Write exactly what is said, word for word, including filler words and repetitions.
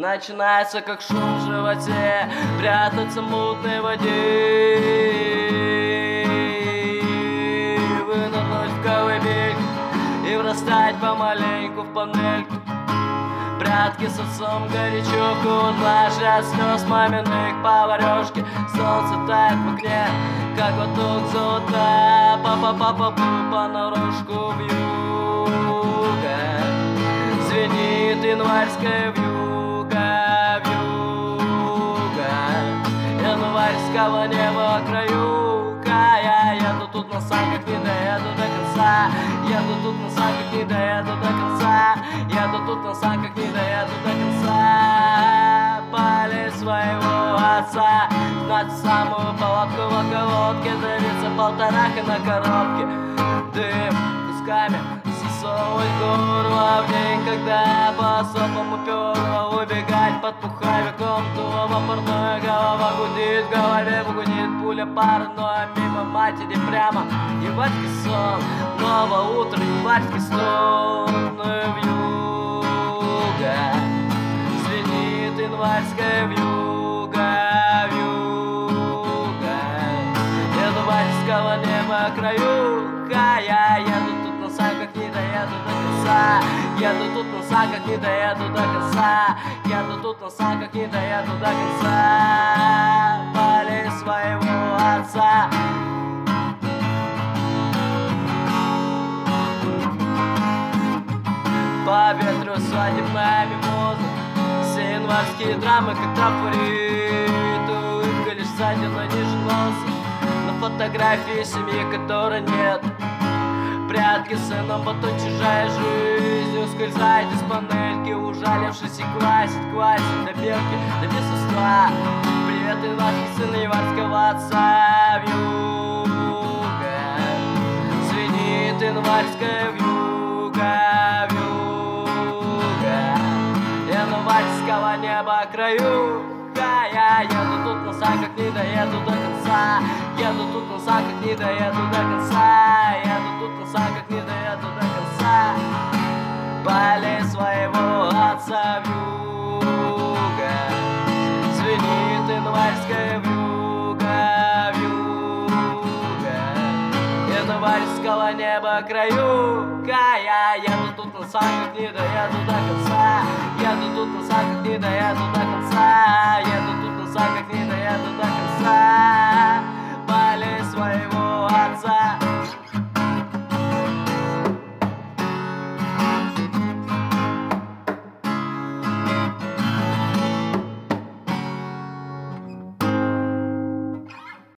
Начинается как шум в животе, прятаться в мутной воде, вынырнуть в колыбельку и врастать помаленьку в панельку. Прятки с отцом горячо кудлаши от слез маминых поварешки. Солнце тает в окне, как лоток золота, папа-папа-пу понарошку вьюга. Звенит январская вьюга, вьюга. Январского неба краюка. Я еду тут на санках, не доеду до конца. Еду тут на санках, не доеду до конца. Еду тут на санках, не доеду до конца. Полей своего отца, знать самую палатку в околотке, давится полторака на коробке. Дым кусками засовывать горло в день, когда по сопам уперла, убегать под пуховиком дома парной. Голова гудит, в голове гудит пуля парной, мимо матери прямо январский сон. Новое утро, январский стон, вьюга. Звенит январская вьюга, вьюга. Январского неба краюка. Я еду тут на санках, не доеду до конца. Еду тут на санках, не доеду до конца. Еду тут на санках, не доеду до конца. Полей своего отца. По ветру свадебная мимоза, все январские драмы как трафарит. Улыбка лишь сзади, но ниже носа, на фотографии семьи, которой нет. Прятки сыном, потом чужая жизнь ускользает из панельки, ужалившись и квасит, квасит до белки, до бесовства. Привет, январский сын январского отца, вьюга. Звенит январская вьюга, вьюга. Январского неба краюка. Я еду тут на санках, не доеду до конца. Еду тут на санках, не доеду до конца. Еду тут на санках, не доеду до конца. Полей своего отца, вьюга. Звенит январская вьюга, вьюга. Январского неба краюка. Я еду тут на санках, не доеду до конца. Еду тут на санках, не доеду до конца.